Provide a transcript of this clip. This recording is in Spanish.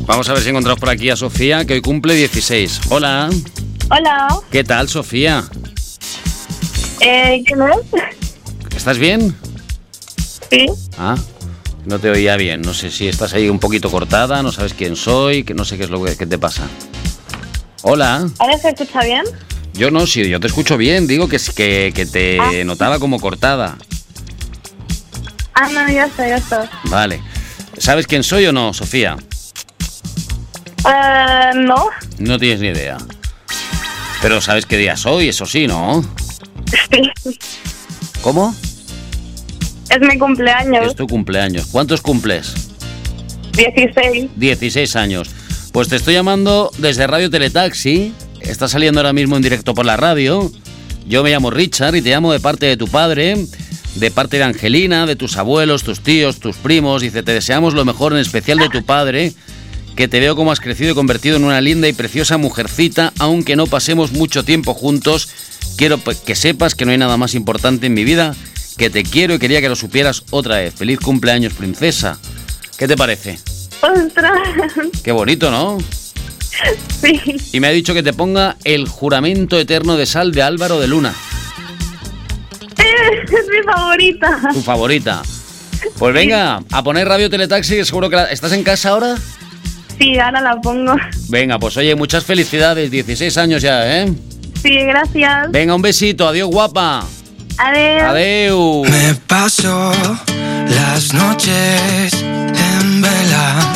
Vamos a ver si encontramos por aquí a Sofía, que hoy cumple 16. Hola. Hola. ¿Qué tal, Sofía? ¿Quién es? ¿Estás bien? Sí. Ah, no te oía bien. No sé si estás ahí un poquito cortada, no sabes quién soy, que no sé qué es lo que te pasa. Hola. ¿Ahora se escucha bien? Yo no, sí, yo te escucho bien. Digo que te notaba como cortada. Ah, no, ya está. Vale. ¿Sabes quién soy o no, Sofía? No. No tienes ni idea. Pero sabes qué día soy, eso sí, ¿no? Sí. ¿Cómo? Es mi cumpleaños. Es tu cumpleaños. ¿Cuántos cumples? 16. 16 años. Pues te estoy llamando desde Radio Teletaxi. Está saliendo ahora mismo en directo por la radio. Yo me llamo Richard y te llamo de parte de tu padre, de parte de Angelina, de tus abuelos, tus tíos, tus primos. Dice, te deseamos lo mejor, en especial de tu padre, que te veo como has crecido y convertido en una linda y preciosa mujercita, aunque no pasemos mucho tiempo juntos. Quiero que sepas que no hay nada más importante en mi vida, que te quiero y quería que lo supieras otra vez. Feliz cumpleaños, princesa. ¿Qué te parece? ¡Ostras! Qué bonito, ¿no? Sí. Y me ha dicho que te ponga El juramento eterno de sal de Álvaro de Luna. Es mi favorita. Tu favorita. Pues venga, a poner Radio Teletaxi, que seguro que ¿estás en casa ahora? Sí, ahora la pongo. Venga, pues oye, muchas felicidades, 16 años ya, ¿eh? Sí, gracias. Venga, un besito, adiós guapa. Adiós. Adeu. Me paso las noches en vela,